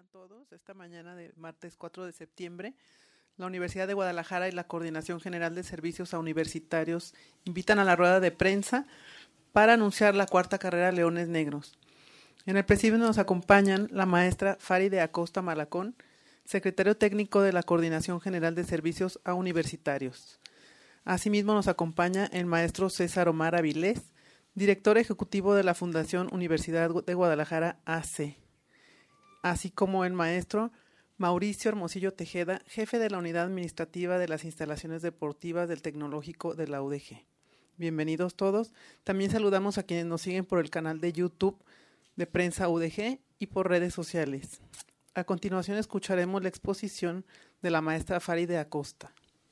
Sean todos. Esta mañana de martes 4 de septiembre, la Universidad de Guadalajara y la Coordinación General de Servicios a Universitarios invitan a la rueda de prensa para anunciar la cuarta carrera Leones Negros. En el presidio nos acompañan la maestra Faride Acosta Malacón, secretario técnico de la Coordinación General de Servicios a Universitarios. Asimismo nos acompaña el maestro César Omar Avilés, director ejecutivo de la Fundación Universidad de Guadalajara AC, así como el maestro Mauricio Hermosillo Tejeda, jefe de la Unidad Administrativa de las Instalaciones Deportivas del Tecnológico de la UDG. Bienvenidos todos. También saludamos a quienes nos siguen por el canal de YouTube de Prensa UDG y por redes sociales. A continuación escucharemos la exposición de la maestra Faride Acosta.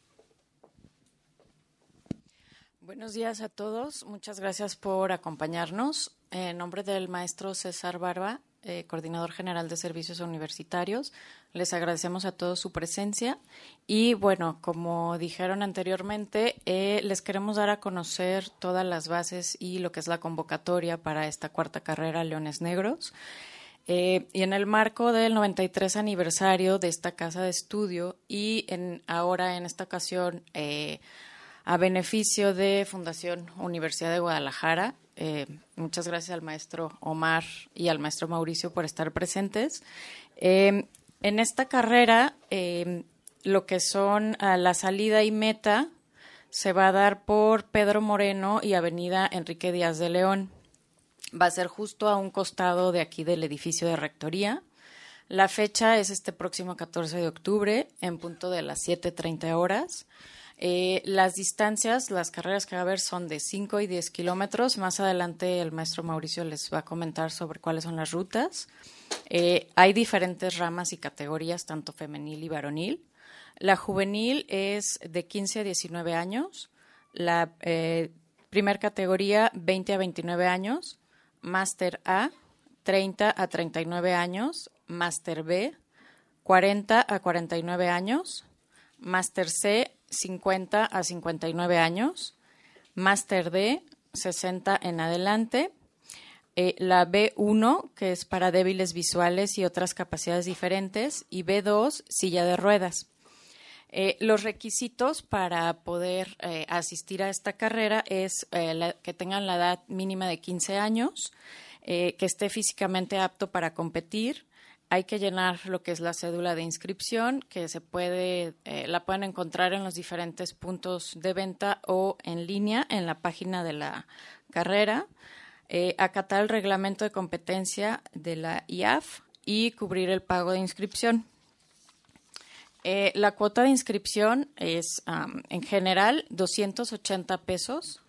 Buenos días a todos. Muchas gracias por acompañarnos. En nombre del maestro César Barba, coordinador general de servicios universitarios, les agradecemos a todos su presencia y bueno, como dijeron anteriormente, les queremos dar a conocer todas las bases y lo que es la convocatoria para esta cuarta carrera Leones Negros. Y en el marco del 93 aniversario de esta casa de estudio y ahora en esta ocasión a beneficio de Fundación Universidad de Guadalajara. Muchas gracias al maestro Omar y al maestro Mauricio por estar presentes. En esta carrera, lo que son la salida y meta se va a dar por Pedro Moreno y Avenida Enrique Díaz de León. Va a ser justo a un costado de aquí del edificio de Rectoría. La fecha es este próximo 14 de octubre en punto de las 7:30 horas. Las distancias, las carreras que va a haber son de 5 y 10 kilómetros. Más adelante el maestro Mauricio les va a comentar sobre cuáles son las rutas. Hay diferentes ramas y categorías, tanto femenil y varonil. La juvenil es de 15 a 19 años. La primer categoría, 20 a 29 años. Máster A, 30 a 39 años. Máster B, 40 a 49 años. Máster C, 50 a 59 años, Máster D, 60 en adelante, la B1, que es para débiles visuales y otras capacidades diferentes, y B2, silla de ruedas. Los requisitos para poder asistir a esta carrera es que tengan la edad mínima de 15 años, que esté físicamente apto para competir. Hay que llenar lo que es la cédula de inscripción, que la pueden encontrar en los diferentes puntos de venta o en línea en la página de la carrera. Acatar el reglamento de competencia de la IAF y cubrir el pago de inscripción. La cuota de inscripción es, en general, 280 pesos.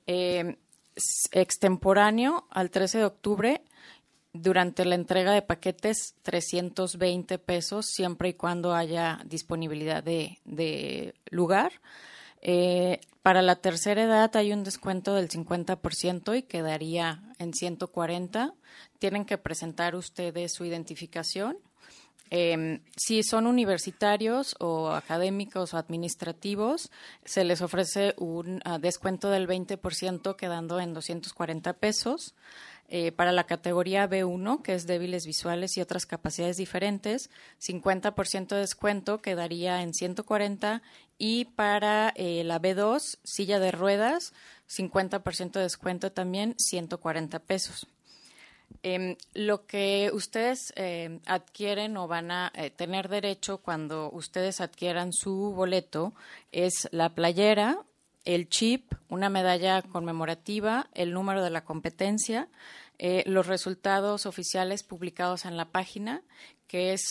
Extemporáneo al 13 de octubre. Durante la entrega de paquetes, 320 pesos, siempre y cuando haya disponibilidad de lugar. Para la tercera edad hay un descuento del 50% y quedaría en 140. Tienen que presentar ustedes su identificación. Si son universitarios o académicos o administrativos, se les ofrece un descuento del 20%, quedando en 240 pesos. Para la categoría B1, que es débiles visuales y otras capacidades diferentes, 50% de descuento quedaría en 140, y para la B2, silla de ruedas, 50% de descuento también, 140 pesos. Lo que ustedes adquieren o van a tener derecho cuando ustedes adquieran su boleto es la playera, el chip, una medalla conmemorativa, el número de la competencia, los resultados oficiales publicados en la página, que es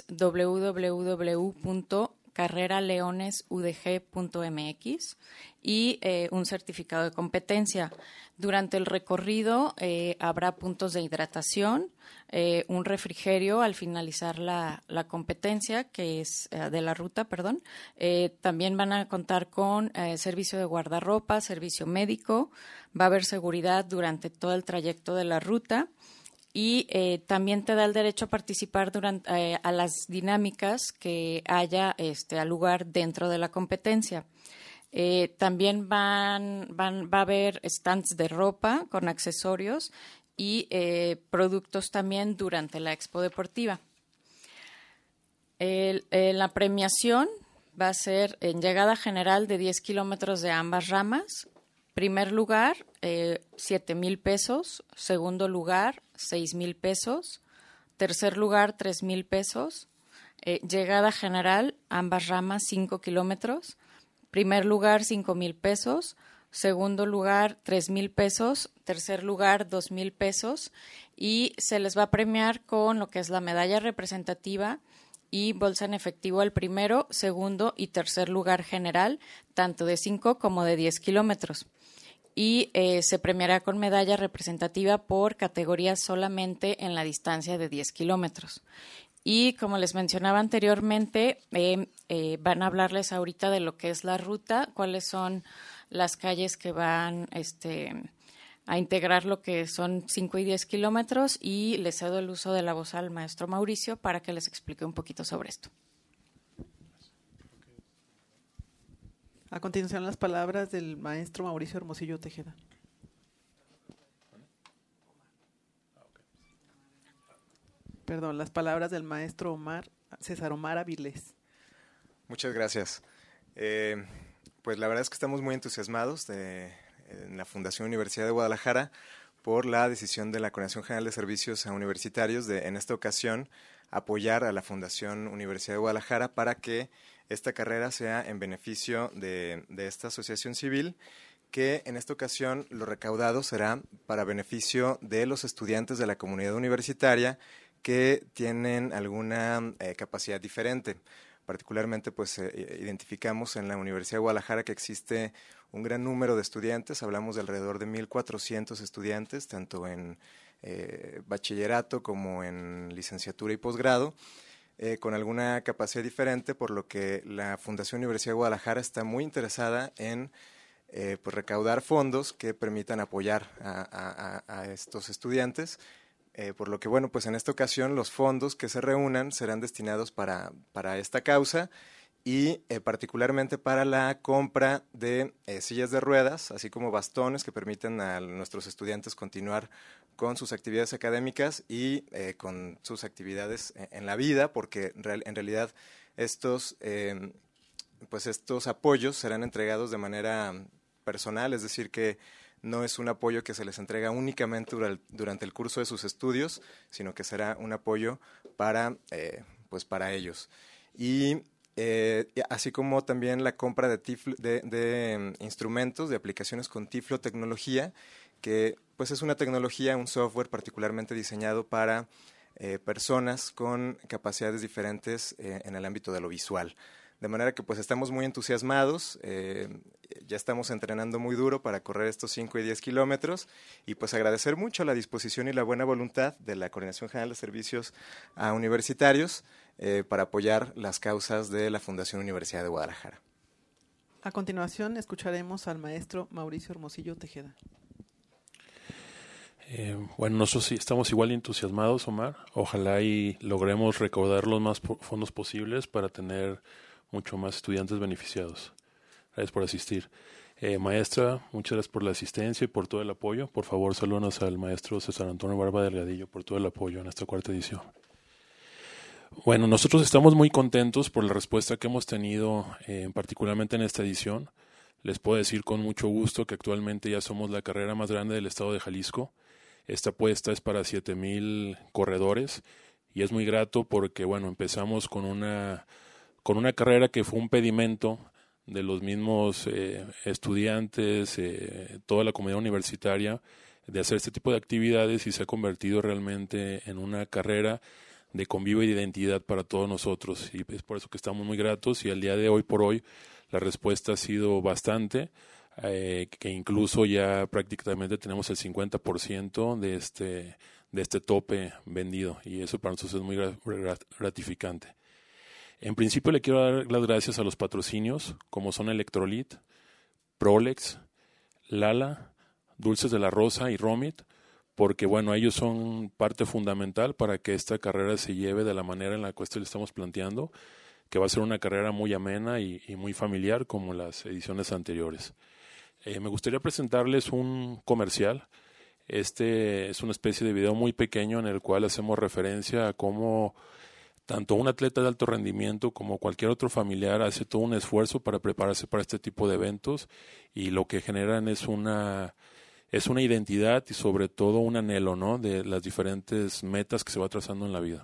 www.carreraleonesudg.mx, y un certificado de competencia. Durante el recorrido habrá puntos de hidratación, un refrigerio al finalizar la competencia, que es de la ruta, perdón. También van a contar con servicio de guardarropa, servicio médico, va a haber seguridad durante todo el trayecto de la ruta. Y también te da el derecho a participar a las dinámicas que haya al lugar dentro de la competencia. También va a haber stands de ropa con accesorios y productos también durante la expo deportiva. La premiación va a ser en llegada general de 10 kilómetros de ambas ramas. Primer lugar, 7,000 pesos. Segundo lugar, 6,000 pesos. Tercer lugar, 3,000 pesos. Llegada general, ambas ramas, 5 kilómetros. Primer lugar, 5,000 pesos. Segundo lugar, 3,000 pesos. Tercer lugar, 2,000 pesos. Y se les va a premiar con lo que es la medalla representativa y bolsa en efectivo al primero, segundo y tercer lugar general, tanto de 5 como de 10 kilómetros. Y se premiará con medalla representativa por categorías solamente en la distancia de 10 kilómetros. Y como les mencionaba anteriormente, van a hablarles ahorita de lo que es la ruta, cuáles son las calles que van a integrar lo que son 5 y 10 kilómetros, y les cedo el uso de la voz al maestro Mauricio para que les explique un poquito sobre esto. A continuación, las palabras del maestro Mauricio Hermosillo Tejeda. Perdón, las palabras del maestro César Omar Avilés. Muchas gracias. Pues la verdad es que estamos muy entusiasmados en la Fundación Universidad de Guadalajara por la decisión de la Coordinación General de Servicios Universitarios de, en esta ocasión, apoyar a la Fundación Universidad de Guadalajara para que esta carrera sea en beneficio de esta asociación civil, que en esta ocasión lo recaudado será para beneficio de los estudiantes de la comunidad universitaria que tienen alguna capacidad diferente. Particularmente, pues identificamos en la Universidad de Guadalajara que existe un gran número de estudiantes, hablamos de alrededor de 1,400 estudiantes, tanto en bachillerato como en licenciatura y posgrado, con alguna capacidad diferente, por lo que la Fundación Universidad de Guadalajara está muy interesada en pues recaudar fondos que permitan apoyar a estos estudiantes. Por lo que, bueno, pues en esta ocasión los fondos que se reúnan serán destinados para esta causa y particularmente para la compra de sillas de ruedas, así como bastones que permiten a nuestros estudiantes continuar con sus actividades académicas y con sus actividades en la vida, porque en realidad estos apoyos serán entregados de manera personal, es decir que no es un apoyo que se les entrega únicamente durante el curso de sus estudios, sino que será un apoyo para ellos. Y así como también la compra de instrumentos, de aplicaciones con tiflotecnología, que pues es una tecnología, un software particularmente diseñado para personas con capacidades diferentes en el ámbito de lo visual. De manera que pues estamos muy entusiasmados, ya estamos entrenando muy duro para correr estos 5 y 10 kilómetros y pues agradecer mucho la disposición y la buena voluntad de la Coordinación General de Servicios Universitarios para apoyar las causas de la Fundación Universidad de Guadalajara. A continuación escucharemos al maestro Mauricio Hermosillo Tejeda. Bueno, nosotros sí estamos igual entusiasmados, Omar. Ojalá y logremos recaudar los más fondos posibles para tener mucho más estudiantes beneficiados. Gracias por asistir. Maestra, muchas gracias por la asistencia y por todo el apoyo. Por favor, salúdanos al maestro César Antonio Barba Delgadillo por todo el apoyo en esta cuarta edición. Bueno, nosotros estamos muy contentos por la respuesta que hemos tenido, particularmente en esta edición. Les puedo decir con mucho gusto que actualmente ya somos la carrera más grande del estado de Jalisco. Esta apuesta es para 7,000 corredores y es muy grato porque, bueno, empezamos con una carrera que fue un pedimento de los mismos estudiantes, toda la comunidad universitaria, de hacer este tipo de actividades y se ha convertido realmente en una carrera de convivio y de identidad para todos nosotros. Y es por eso que estamos muy gratos y al día de hoy por hoy la respuesta ha sido bastante, que incluso ya prácticamente tenemos el 50% de este tope vendido y eso para nosotros es muy gratificante. En principio le quiero dar las gracias a los patrocinios, como son Electrolit, Prolex, Lala, Dulces de la Rosa y Romit, porque bueno, ellos son parte fundamental para que esta carrera se lleve de la manera en la que le estamos planteando, que va a ser una carrera muy amena y muy familiar como las ediciones anteriores. Me gustaría presentarles un comercial. Este es una especie de video muy pequeño en el cual hacemos referencia a cómo tanto un atleta de alto rendimiento como cualquier otro familiar hace todo un esfuerzo para prepararse para este tipo de eventos, y lo que generan es una identidad y sobre todo un anhelo, ¿no?, de las diferentes metas que se va trazando en la vida.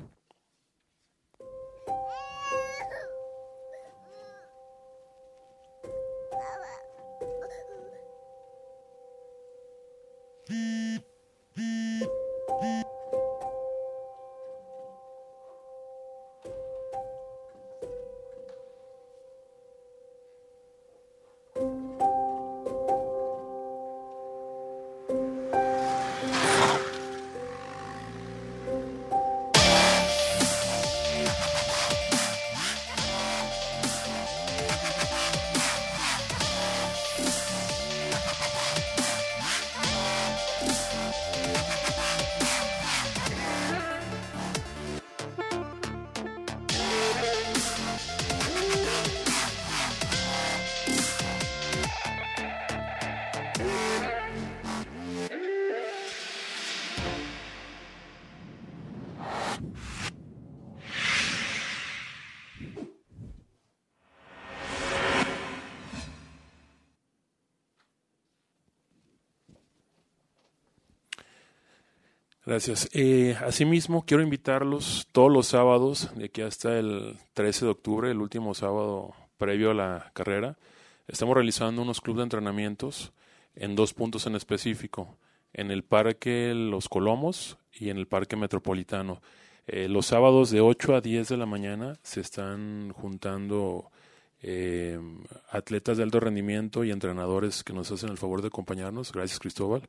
Gracias. Asimismo, quiero invitarlos todos los sábados, de aquí hasta el 13 de octubre, el último sábado previo a la carrera. Estamos realizando unos clubes de entrenamientos en 2 puntos en específico, en el Parque Los Colomos y en el Parque Metropolitano. Los sábados de 8 a 10 de la mañana se están juntando atletas de alto rendimiento y entrenadores que nos hacen el favor de acompañarnos. Gracias, Cristóbal.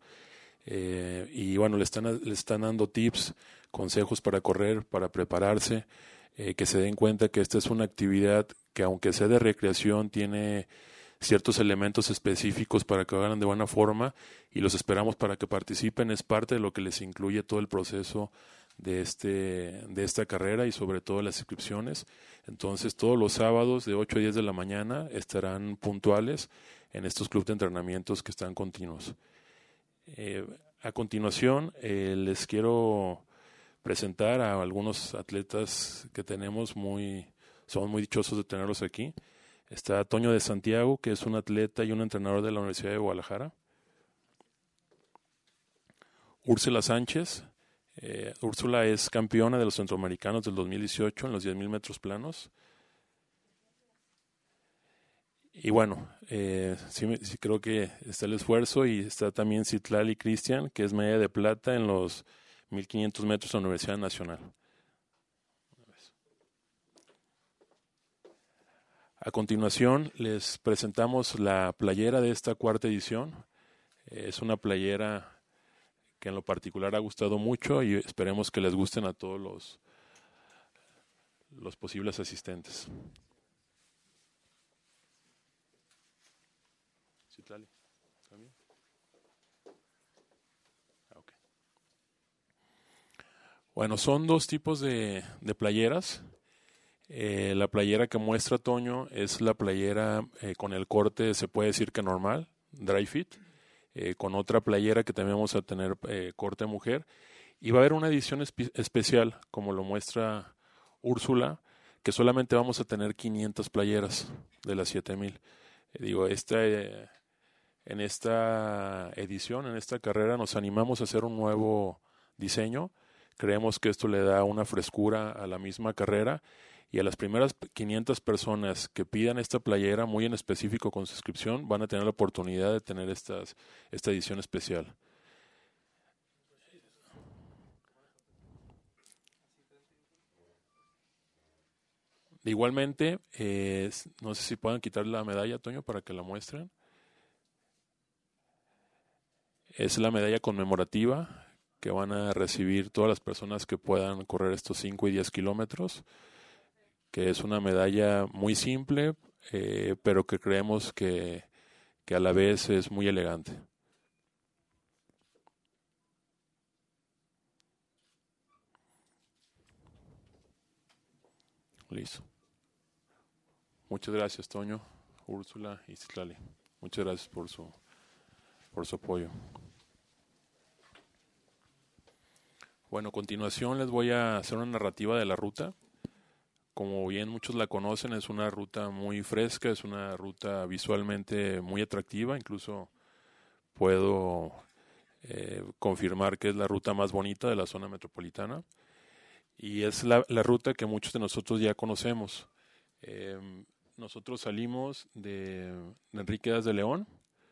Y bueno, le están dando tips, consejos para correr, para prepararse, que se den cuenta que esta es una actividad que, aunque sea de recreación, tiene ciertos elementos específicos para que hagan de buena forma, y los esperamos para que participen. Es parte de lo que les incluye todo el proceso de esta carrera y sobre todo las inscripciones. Entonces, todos los sábados de 8 a 10 de la mañana estarán puntuales en estos clubes de entrenamientos que están continuos. A continuación, les quiero presentar a algunos atletas que tenemos, somos muy dichosos de tenerlos aquí. Está Toño de Santiago, que es un atleta y un entrenador de la Universidad de Guadalajara. Úrsula Sánchez. Úrsula es campeona de los centroamericanos del 2018 en los 10,000 metros planos. Y bueno, sí creo que está el esfuerzo, y está también Citlali Cristian, que es medalla de plata en los 1,500 metros de la Universidad Nacional. A continuación, les presentamos la playera de esta 4ª edición. Es una playera que en lo particular ha gustado mucho, y esperemos que les gusten a todos los posibles asistentes. Citlali, ¿también? Okay. Bueno, son 2 tipos de playeras. La playera que muestra Toño es la playera con el corte, se puede decir que normal, dry fit, con otra playera que también vamos a tener corte mujer, y va a haber una edición especial, como lo muestra Úrsula, que solamente vamos a tener 500 playeras de las 7,000. En esta edición, en esta carrera, nos animamos a hacer un nuevo diseño. Creemos que esto le da una frescura a la misma carrera, y a las primeras 500 personas que pidan esta playera, muy en específico con su inscripción, van a tener la oportunidad de tener esta edición especial. Igualmente, no sé si puedan quitar la medalla, Toño, para que la muestren. Es la medalla conmemorativa que van a recibir todas las personas que puedan correr estos 5 y 10 kilómetros, que es una medalla muy simple, pero que creemos que a la vez es muy elegante. Listo. Muchas gracias, Toño, Úrsula y Citlali. Muchas gracias por su apoyo. Bueno, a continuación les voy a hacer una narrativa de la ruta. como bien muchos la conocen, es una ruta muy fresca, es una ruta visualmente muy atractiva, incluso puedo confirmar que es la ruta más bonita de la zona metropolitana y es la ruta que muchos de nosotros ya conocemos. Nosotros salimos de Enríquez de León,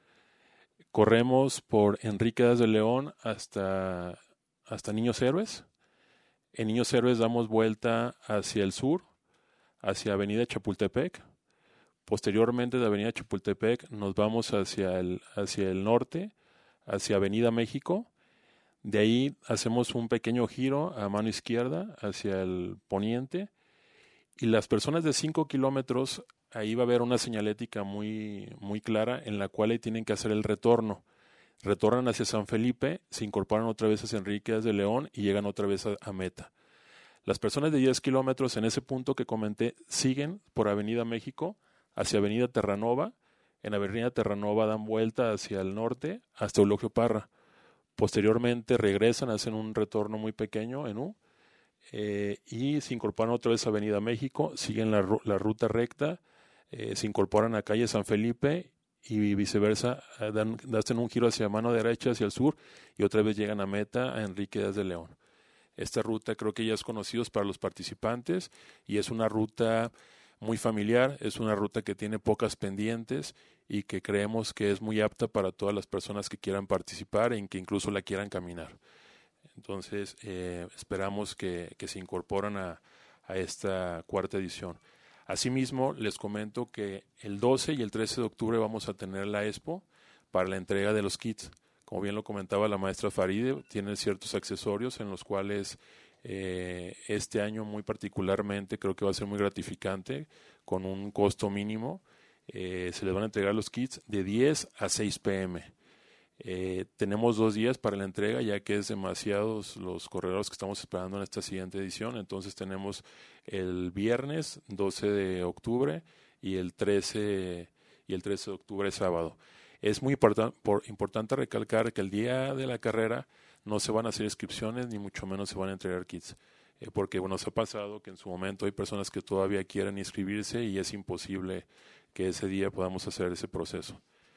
corremos por Enríquez de León hasta Niños Héroes. En Niños Héroes damos vuelta hacia el sur, hacia Avenida Chapultepec. Posteriormente de Avenida Chapultepec nos vamos hacia el norte, hacia Avenida México. De ahí hacemos un pequeño giro a mano izquierda hacia el poniente. Y las personas de 5 kilómetros, ahí va a haber una señalética muy, muy clara en la cual ahí tienen que hacer el retorno. Retornan hacia San Felipe, se incorporan otra vez hacia Enríquez de León y llegan otra vez a meta. Las personas de 10 kilómetros en ese punto que comenté siguen por Avenida México hacia Avenida Terranova. En Avenida Terranova dan vuelta hacia el norte hasta Eulogio Parra. Posteriormente regresan, hacen un retorno muy pequeño en U. Y se incorporan otra vez a Avenida México, siguen la ruta recta, se incorporan a calle San Felipe y viceversa, hacen un giro hacia mano derecha, hacia el sur, y otra vez llegan a meta a Enríquez de León. Esta ruta creo que ya es conocida para los participantes y es una ruta muy familiar, es una ruta que tiene pocas pendientes y que creemos que es muy apta para todas las personas que quieran participar y que incluso la quieran caminar. Entonces, esperamos que se incorporan a esta cuarta edición. Asimismo, les comento que el 12 y el 13 de octubre vamos a tener la expo para la entrega de los kits. Como bien lo comentaba la maestra Faride, tienen ciertos accesorios en los cuales este año muy particularmente creo que va a ser muy gratificante, con un costo mínimo. Se les van a entregar los kits de 10 a 6 p.m. Tenemos 2 días para la entrega, ya que es demasiados los corredores que estamos esperando en esta siguiente edición. Entonces tenemos el viernes 12 de octubre y el 13 de octubre sábado. Es muy importante recalcar que el día de la carrera no se van a hacer inscripciones ni mucho menos se van a entregar kits, porque nos ha pasado que en su momento hay personas que todavía quieren inscribirse y es imposible que ese día podamos hacer ese proceso.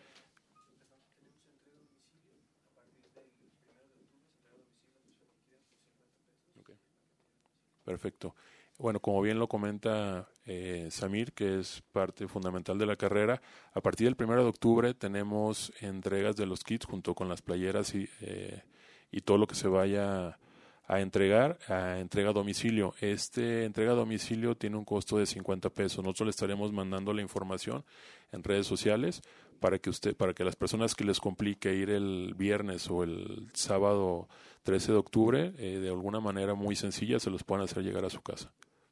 Perfecto. Bueno, como bien lo comenta Samir, que es parte fundamental de la carrera, a partir del 1 de octubre tenemos entregas de los kits junto con las playeras y todo lo que se vaya a entregar, a entrega a domicilio. Entrega a domicilio tiene un costo de 50 pesos. Nosotros le estaremos mandando la información en redes sociales para que las personas que les complique ir el viernes o el sábado 13 de octubre, de alguna manera muy sencilla, se los puedan hacer llegar a su casa.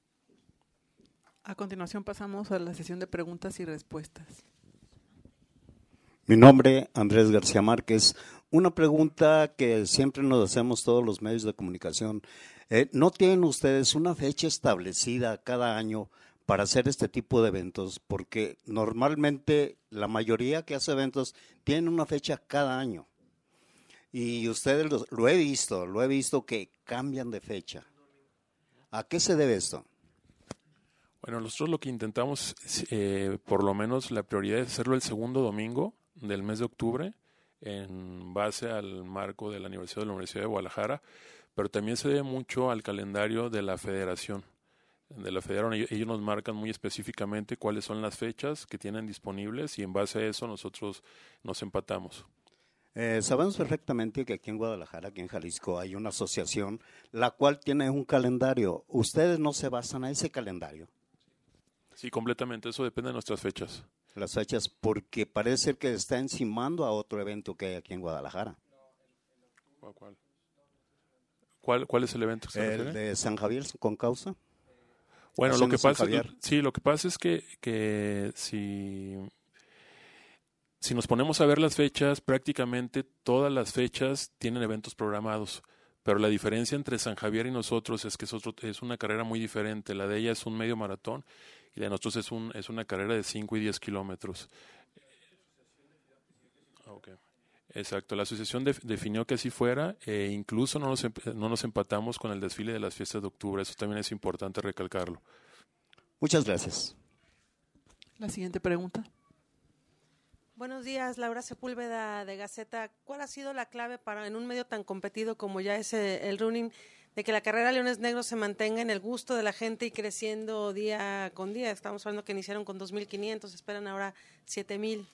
A continuación pasamos a la sesión de preguntas y respuestas. Mi nombre, Andrés García Márquez. Una pregunta que siempre nos hacemos todos los medios de comunicación. ¿No tienen ustedes una fecha establecida cada año para hacer este tipo de eventos? Porque normalmente la mayoría que hace eventos tienen una fecha cada año. Y ustedes lo he visto que cambian de fecha. ¿A qué se debe esto? Bueno, nosotros lo que intentamos, por lo menos la prioridad es hacerlo el segundo domingo del mes de octubre, en base al marco del aniversario de la Universidad de Guadalajara, pero también se debe mucho al calendario de la federación. Ellos nos marcan muy específicamente cuáles son las fechas que tienen disponibles y en base a eso nosotros nos empatamos. Sabemos perfectamente que aquí en Guadalajara, aquí en Jalisco, hay una asociación la cual tiene un calendario. ¿Ustedes no se basan a ese calendario? Sí, completamente. Eso depende de nuestras fechas. Las fechas, porque parece ser que está encimando a otro evento que hay aquí en Guadalajara. ¿Cuál es el evento que se refiere? El de San Javier con causa. Bueno, lo que pasa es que si nos ponemos a ver las fechas, prácticamente todas las fechas tienen eventos programados, pero la diferencia entre San Javier y nosotros es que es una carrera muy diferente. La de ella es un medio maratón y la de nosotros es una carrera de 5 y 10 kilómetros. Okay. Exacto, la asociación definió que así fuera e incluso no nos empatamos con el desfile de las fiestas de octubre. Eso también es importante recalcarlo. Muchas gracias. La siguiente pregunta. Buenos días, Laura Sepúlveda de Gaceta. ¿Cuál ha sido la clave para, en un medio tan competido como ya es el running, de que la carrera Leones Negros se mantenga en el gusto de la gente y creciendo día con día? Estamos hablando que iniciaron con 2.500, esperan ahora 7.000.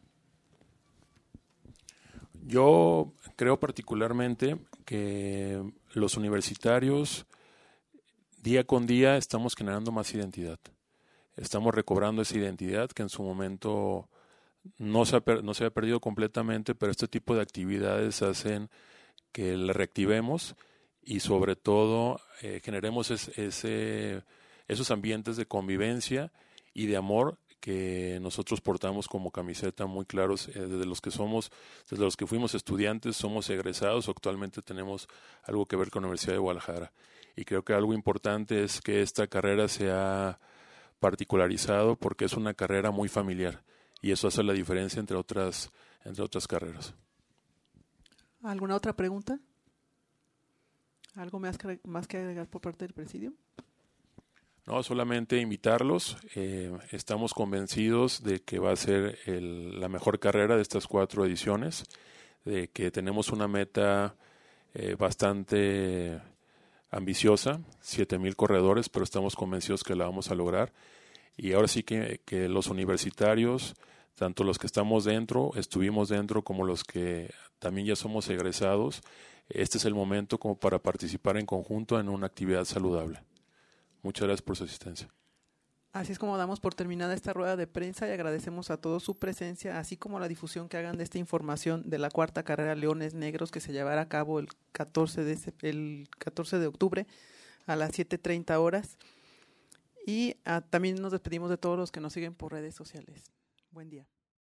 Yo creo particularmente que los universitarios día con día estamos generando más identidad. Estamos recobrando esa identidad que en su momento no se había perdido completamente, pero este tipo de actividades hacen que la reactivemos y sobre todo generemos esos ambientes de convivencia y de amor que nosotros portamos como camiseta muy claros desde los que fuimos estudiantes, somos egresados, actualmente tenemos algo que ver con la Universidad de Guadalajara. Y creo que algo importante es que esta carrera se ha particularizado porque es una carrera muy familiar y eso hace la diferencia entre otras carreras. ¿Alguna otra pregunta? ¿Algo más que agregar por parte del presidio? No, solamente invitarlos. Estamos convencidos de que va a ser la mejor carrera de estas 4 ediciones, de que tenemos una meta bastante ambiciosa, 7,000 corredores, pero estamos convencidos que la vamos a lograr. Y ahora sí que los universitarios, tanto los que estuvimos dentro, como los que también ya somos egresados, este es el momento como para participar en conjunto en una actividad saludable. Muchas gracias por su asistencia. Así es como damos por terminada esta rueda de prensa y agradecemos a todos su presencia, así como la difusión que hagan de esta información de la 4ª carrera Leones Negros que se llevará a cabo el 14 de octubre a las 7:30 horas. Y también nos despedimos de todos los que nos siguen por redes sociales. Buen día.